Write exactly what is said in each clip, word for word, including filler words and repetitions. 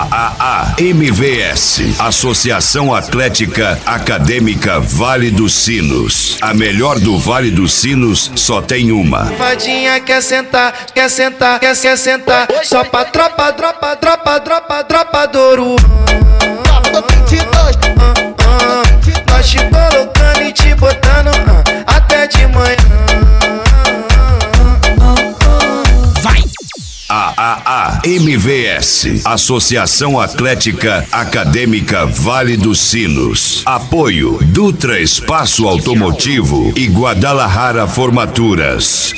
A A M V S, Associação Atlética Acadêmica Vale dos Sinos. A melhor do Vale dos Sinos só tem uma. Fadinha quer sentar, quer sentar, quer, quer sentar. Só pra tropa, dropa, dropa, dropa, dropa Douro. Nós te colocando e te botando até de manhã. A A A M V S, Associação Atlética Acadêmica Vale dos Sinos. Apoio Dutra Espaço Automotivo e Guadalajara Formaturas.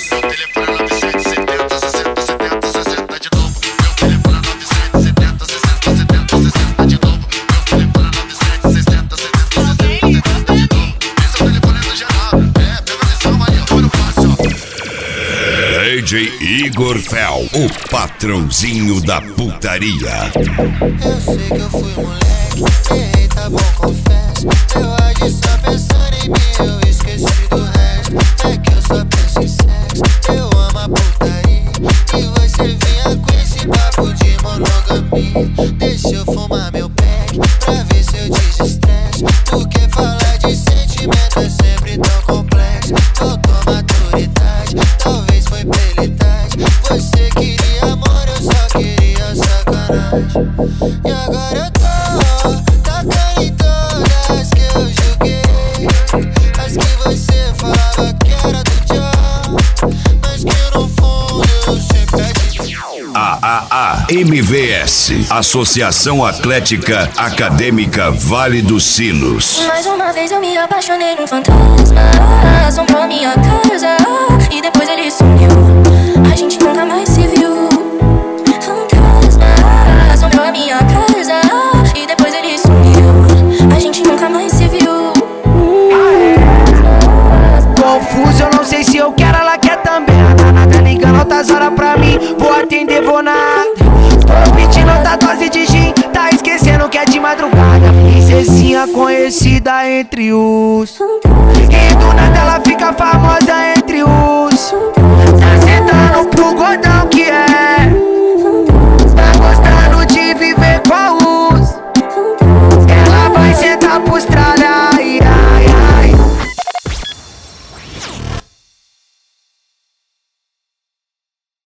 D J Igor Fel, o patrãozinho da putaria. Eu sei que eu fui moleque, errei, tá bom, confesso. Eu agi só pensando em mim, eu esqueci do resto. É que eu só penso em sexo, eu amo a putaria. E você vinha com esse papo de monogamia. Deixa eu fumar meu pack, pra ver se eu desestresso. Porque falar de sentimento é sempre tão complexo. Faltou maturidade, talvez foi pelitagem. Você queria amor, eu só queria sacanagem. E agora eu tô tacando em todas que eu joguei. As que você falava que era do John, mas que no fundo eu sempre pedi. A A A M V S, Associação Atlética Acadêmica Vale dos Sinos. Mais uma vez eu me apaixonei num fantasma, assombrou minha casa e depois ele sumiu. A gente nunca mais se viu. Fantasma assombrou a minha casa e depois ele sumiu. A gente nunca mais se viu. Confuso, eu não sei se eu quero, ela quer também. A nada ligando altas horas pra mim, vou atender, vou nada. Tô pedindo outra dose de gin, tá esquecendo que é de madrugada. Princesinha conhecida entre os. E do nada ela fica famosa entre os. Tá sentando pro gordão.